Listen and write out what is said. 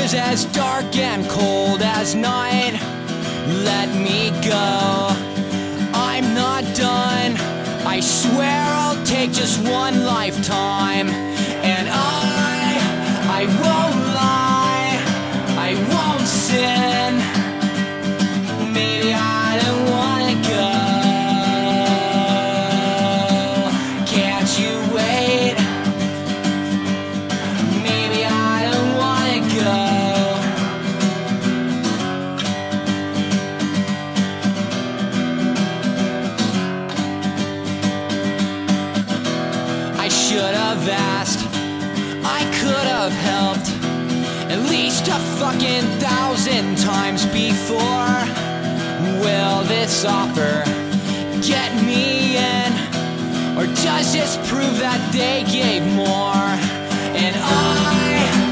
is as dark and cold as night. Let me go, I'm not done. I swear I'll take just one lifetime. And I won't lie, I won't sin. Maybe I don't wanna go. Can't you wait? Maybe I don't wanna go. I should have asked, I could have helped at least a fucking 1,000 times before. Will this offer get me in, or does this prove that they gave more? And I